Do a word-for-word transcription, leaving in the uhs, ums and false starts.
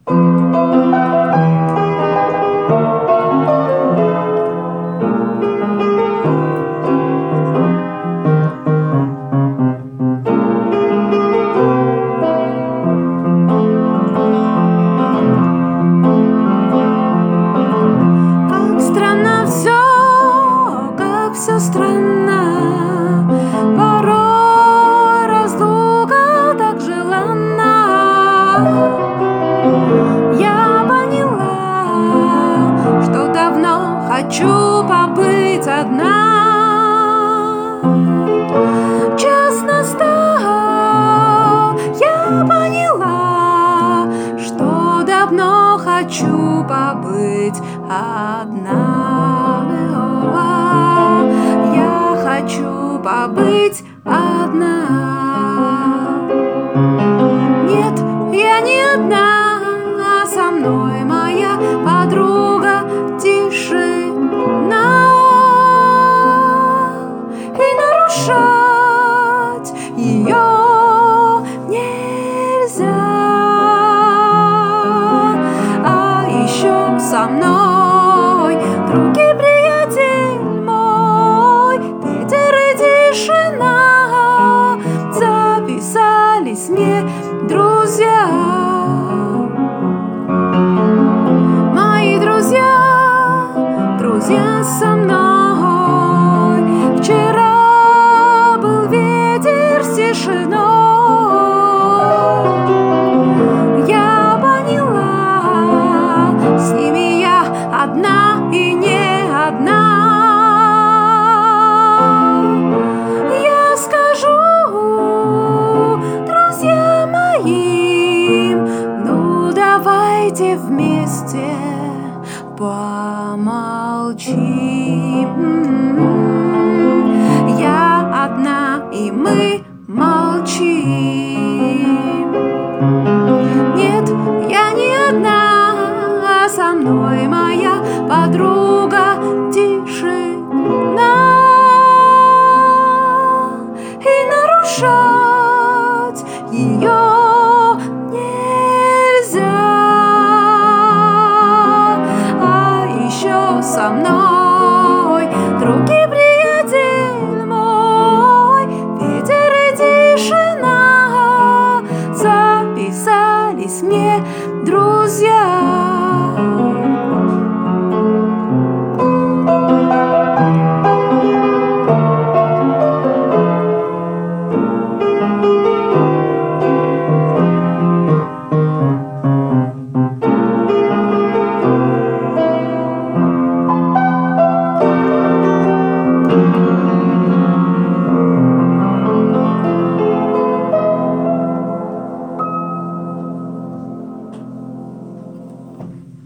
Все странно, порой разлука так желанна. Я поняла, что давно хочу побыть одна. Час настал, я поняла, что давно хочу побыть одна. Хочу побыть одна. Нет, я не одна, а со мной моя подруга тишина. И нарушать ее нельзя. А еще со мной другие приятель мой, ветер и тишина. Записались мне друзья, мои друзья, друзья со мной. Вчера был ветер с тишиной. Я поняла, с ними я одна и не одна. Я скажу друзьям моим: ну давайте вместе помолчим. Я одна, и мы молчим. Нет, я не одна, а со мной моя подруга тишина. И нарушать ее нельзя. А еще со мной другие приятель мой, ветер и тишина. Записались мне друзья.